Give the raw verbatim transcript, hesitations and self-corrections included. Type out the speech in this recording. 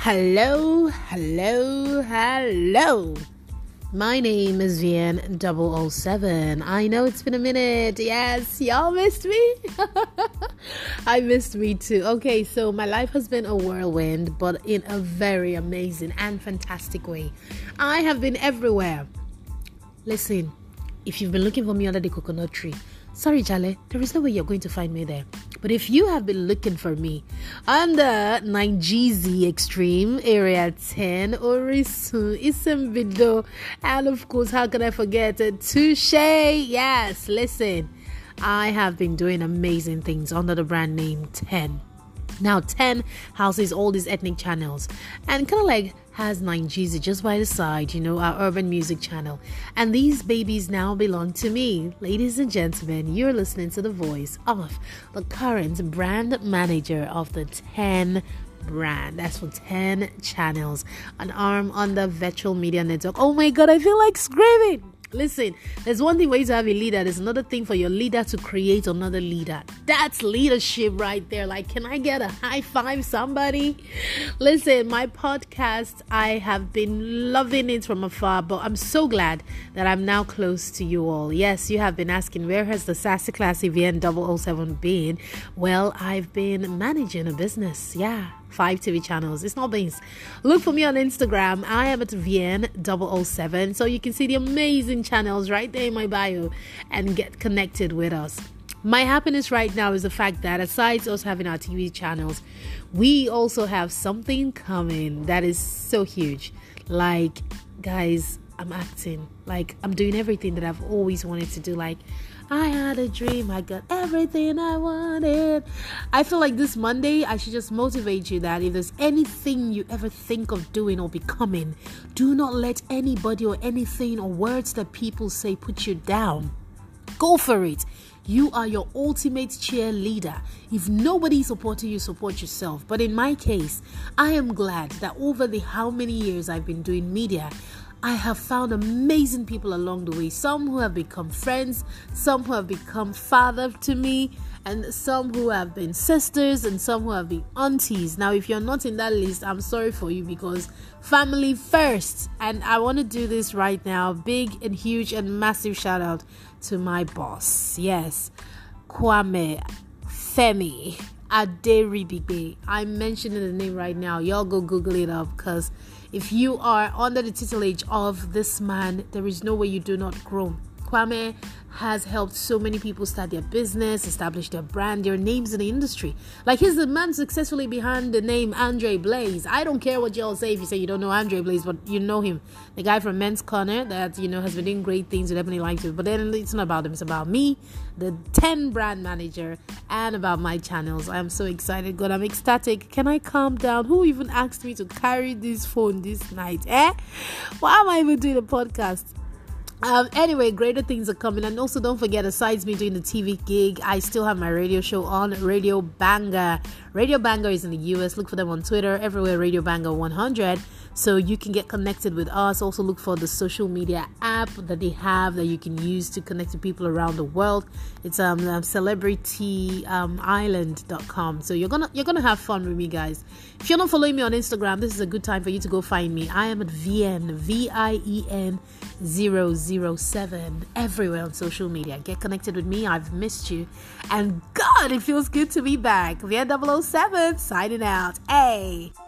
Hello, hello, hello. My name is Vian double oh seven. I know it's been a minute. Yes, y'all missed me. I missed me too. Okay, so my life has been a whirlwind, but in a very amazing and fantastic way. I have been everywhere. Listen, if you've been looking for me under the coconut tree, sorry, Jale, there is no way you're going to find me there. But if you have been looking for me under Nigeria Extreme, Area ten, Orisun, Isembido, and of course, how can I forget it? Touche. Yes, listen, I have been doing amazing things under the brand name ten. Now, ten houses all these ethnic channels and kind of like has Nigeria just by the side, you know, our urban music channel. And these babies now belong to me. Ladies and gentlemen, you're listening to the voice of the current brand manager of the ten brand. That's for ten channels, an arm on the virtual media network. Oh my God, I feel like screaming. Listen, there's one thing for you to have a leader. There's another thing for your leader to create another leader. That's leadership right there. Like, can I get a high five, somebody? Listen, my podcast, I have been loving it from afar, but I'm so glad that I'm now close to you all. Yes, you have been asking, where has the Sassy Classy V N double oh seven been? Well, I've been managing a business. Yeah. Five T V channels. It's not beans. Look for me on Instagram. I am at V N double oh seven. So you can see the amazing channels right there in my bio and get connected with us. My happiness right now is the fact that aside us having our T V channels, we also have something coming that is so huge. Like, guys, I'm acting. Like, I'm doing everything that I've always wanted to do. Like, I had a dream, I got everything I wanted. I feel like this Monday, I should just motivate you that if there's anything you ever think of doing or becoming, do not let anybody or anything or words that people say put you down. Go for it. You are your ultimate cheerleader. If nobody is supporting you, support yourself. But in my case, I am glad that over the how many years I've been doing media, I have found amazing people along the way. Some who have become friends, some who have become father to me, and some who have been sisters, and some who have been aunties. Now, if you're not in that list, I'm sorry for you, because family first. And I want to do this right now. Big and huge and massive shout out to my boss. Yes, Kwame Femi Aderibigbe. I'm mentioning the name right now. Y'all go Google it up, because if you are under the tutelage of this man, there is no way you do not grow. Kwame has helped so many people start their business, establish their brand, their names in the industry. Like, he's the man successfully behind the name Andre Blaze. I don't care what y'all say if you say you don't know Andre Blaze, but you know him. The guy from Men's Corner that, you know, has been doing great things. You definitely like it. But then it's not about him. It's about me, the ten brand manager, and about my channels. I am so excited. God, I'm ecstatic. Can I calm down? Who even asked me to carry this phone this night? Eh? Why am I even doing a podcast? Um, anyway, greater things are coming. And also, don't forget, aside me doing the T V gig, I still have my radio show on Radio Banger. Radio Banger is in the U S. Look for them on Twitter, everywhere, Radio Banger one hundred. So you can get connected with us. Also, look for the social media app that they have that you can use to connect to people around the world. It's um, um celebrity island dot com. So you're gonna you're gonna have fun with me, guys. If you're not following me on Instagram, this is a good time for you to go find me. I am at V N V I E N zero zero seven everywhere on social media. Get connected with me. I've missed you, and God, it feels good to be back. V N double oh seven signing out. Hey.